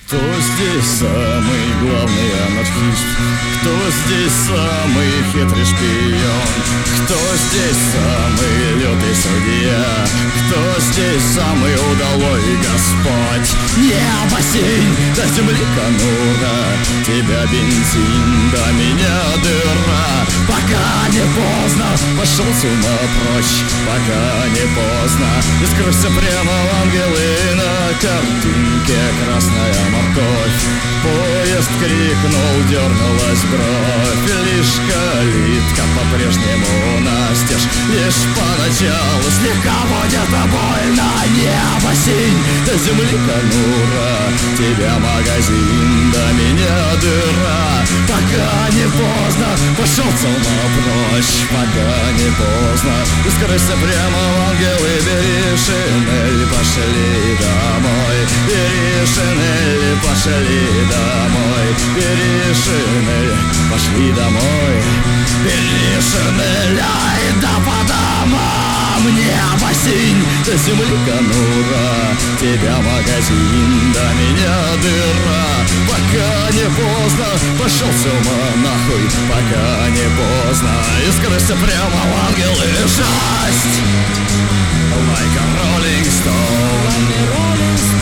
Кто здесь самый главный анархист? Кто здесь самый хитрый шпион? Кто здесь самый лютый судья? Кто здесь самый удалой Господь? Небо синь, до земли конура, тебя бензин, до меня дыра. Пока не поздно, пошел с ума прочь. Пока не поздно, и скрылся прямо в ангелы. На картинке красная морковь. Поезд крикнул, дернулась бровь. Лишь калитка по-прежнему настежь. Лишь поначалу слегка будет больно. Небо синь, до земли конура, тебя магазин, до меня дыра. Пока не поздно, пошел с ума прочь. Пока не поздно, и скрылся прямо в ангелы. Бери шинель, пошли домой. Бери шинель, пошли домой. Бери шинель, пошли домой. Бери шинель, ай да по домам. Небо синь, до земли конура, тебя магазин, до меня дыра. Пока не поздно, пошел с ума нахуй. Пока не поздно, и скрылся прямо в ангелы. Жесть! Like a rolling stone.